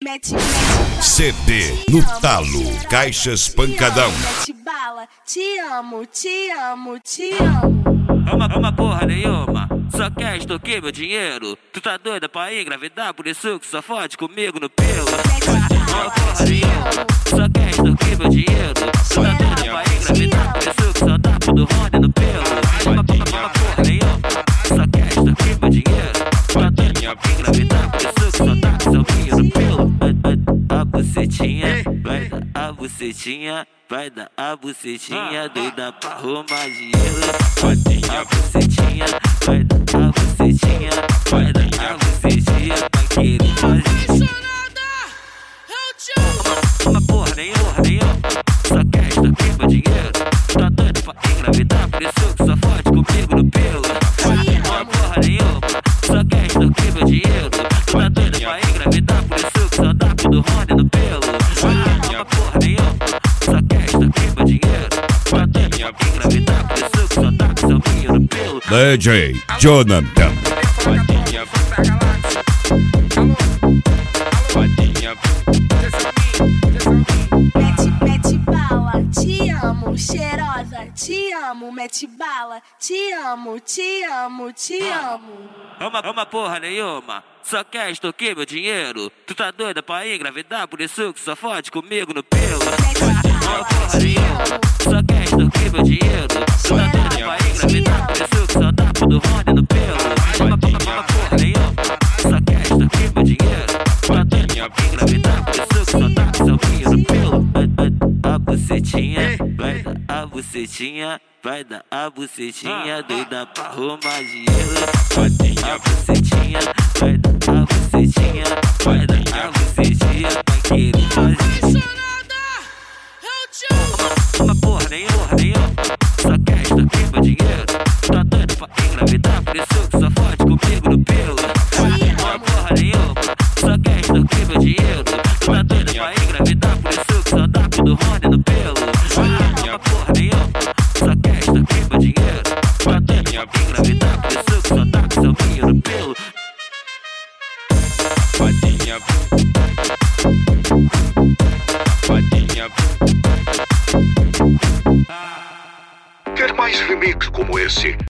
CD no talo, Caixas Pancadão. Mete bala, te amo, te amo, te amo. Uma porra nenhuma, só quer extorquir meu dinheiro. Tu tá doida pra engravidar, por isso que só fode comigo no pelo. Uma porra nenhuma, só quer extorquir meu dinheiro. Tu tá doida pra engravidar, por isso que só dá pro do Rony no pelo. Uma porra nenhuma, só quer extorquir meu dinheiro. Tu tá doida pra engravidar, por isso que só dá pro seu pinho no pelo. A bucetinha, vai dar a bucetinha. Vai dar a bucetinha, doida pra arrumar dinheiro. A bucetinha, vai dar a bucetinha. Vai dar a bucetinha pra querer fazer. Uma porra nenhuma, só quer extorquir meu dinheiro. Tá doido pra engravidar, por isso que só fode comigo no pelo. Uma porra nenhuma, só quer extorquir meu dinheiro. Tá doido pra engravidar, por isso que só dá pro do Rony no pelo. Uma porra nenhuma, só quer extorquir meu dinheiro. Tá doido pra engravidar, por isso que só dá pro seu pinho no pelo. DJ Jonathan. Mete bala, te amo, cheirosa, te amo. Mete bala, te amo, te amo, te amo. Uma porra nenhuma, só quer extorquir meu dinheiro. Tu tá doida pra engravidar, por isso que só fode comigo no pelo. Uma porra nenhuma, só quer extorquir meu dinheiro. Tu tá doida pra engravidar, por isso que só dá pro do Rony no pelo. Uma porra nenhuma, só quer extorquir meu dinheiro. Tu tá doida pra engravidar, por isso que só dá pro seu pinho no pelo. A bucetinha, vai dar a bucetinha. Vai dar a bucetinha, doida pra arrumar dinheiro. A bucetinha, vai dar a bucetinha. Vai dar a bucetinha pra querer fazer. Uma porra nenhuma, só quer extorquir meu dinheiro. Tá doido pra engravidar, por isso que só fode comigo no pelo. Uma porra nenhuma, só quer extorquir meu dinheiro. Tá doido pra engravidar, por isso que só dá pro do Rony no pelo. Uma porra nenhuma, só quer extorquir meu dinheiro. Tá doido pra engravidar, por isso que só dá pro seu pinho no pelo. Quer mais remix como esse?